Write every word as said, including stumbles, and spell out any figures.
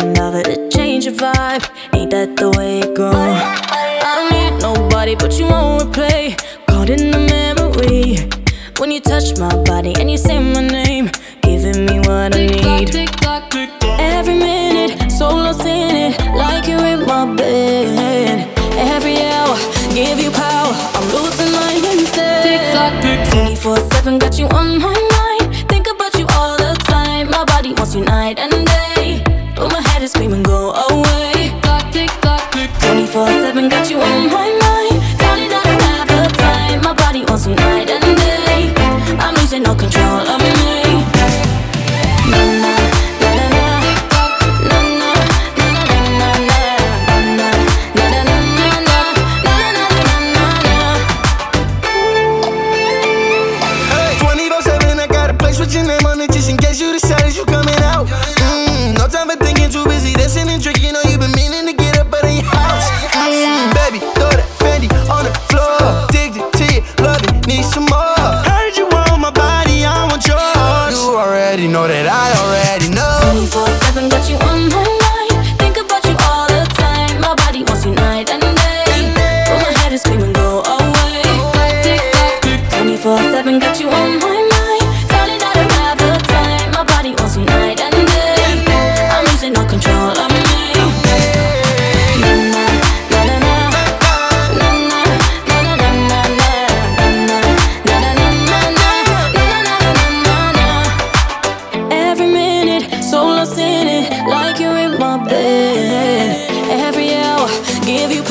another to change your vibe. Ain't that the way it goes? I don't need nobody but you on replay, caught in the memory. When you touch my body and you say my name, giving me what I need. Every minute, so lost in it, like you're in my bed. Every hour, give you power, I'm losing mine instead. twenty-four seven, got you on my mind, think about you all the time. My body wants you night and day, but my head is screaming go away. twenty-four seven, got you on my mind, darling, I don't have the time. My body wants you night and day, I'm losing no control of me. Na na na na na, na na na na na na, na na na na na, na na na na. twenty-four seven, I got a place with your name on it, just in case you decided you coming out. Mm, no time for thinking, too busy dancing and drinking. Know you been meaning to get up out of your house. Mm, baby, throw that Fendi on the floor, addicted to you, love it, need some more. Heard you want my body, I want yours. You already know that I already know. twenty-four seven, got you on my mind, think about you all the time. My body wants you night and day, but my head is screaming go away. twenty-four seven, got you on my mind, darling, I don't have the time. My body wants you night and day, I'm losing no control of me. Na na na na na, na na na na na na, na na na na na na, na na. Every minute, so lost in it, like you're in my bed. Every hour, give you